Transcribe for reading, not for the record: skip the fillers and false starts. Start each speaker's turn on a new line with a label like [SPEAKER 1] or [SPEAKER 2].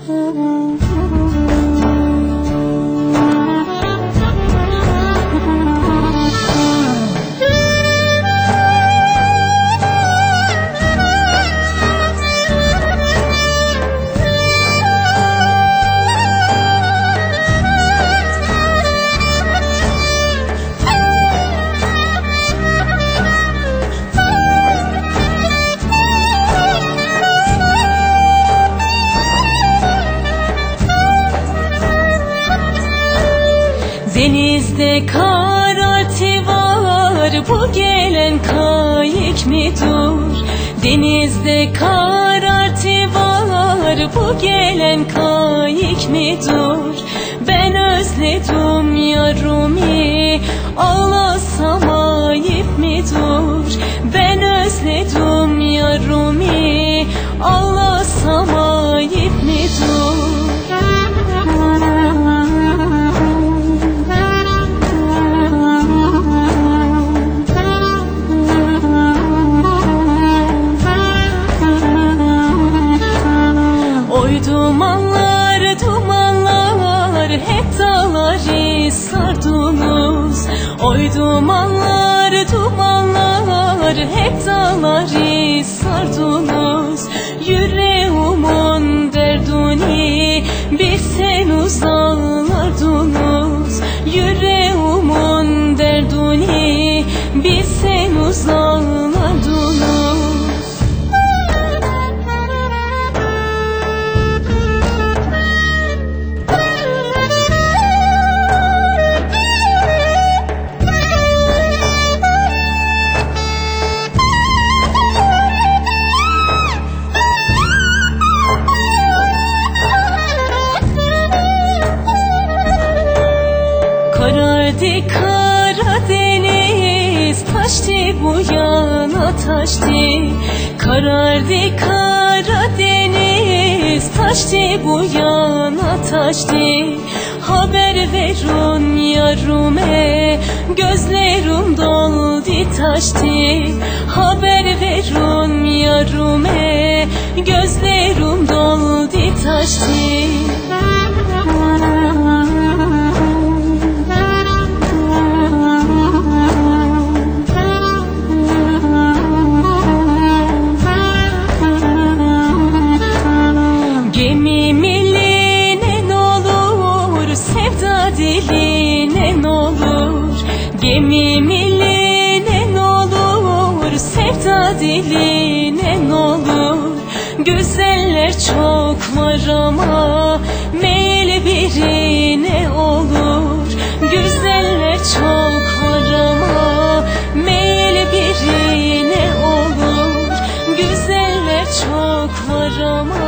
[SPEAKER 1] Denizde karartı var, bu gelen kayık midur? Denizde karartı var, bu gelen kayık midur? Ben özledim yarımı, ağlasam ayıp midur? Ben özledim yarımı, ağlasam ayıp midur? Dumanlar, dumanlar, hep dağları sardınız. Oy dumanlar, dumanlar, hep dağları sardınız. Yüreğimin derdini bilseniz ağlardınız. Yüreğimin derdini bilseniz ağlardınız. Karardı Karadeniz, taştı bu yana taştı. Karardı Karadeniz, taştı bu yana taştı. Haber verin yarime, gözlerim doldu taştı. Haber verin yarime, gözlerim doldu taştı. Diline olur, gemimine olur, sevda diline olur. Güzeller çok var ama meyil birine olur. Güzeller çok var ama meyil birine olur. Güzeller çok var ama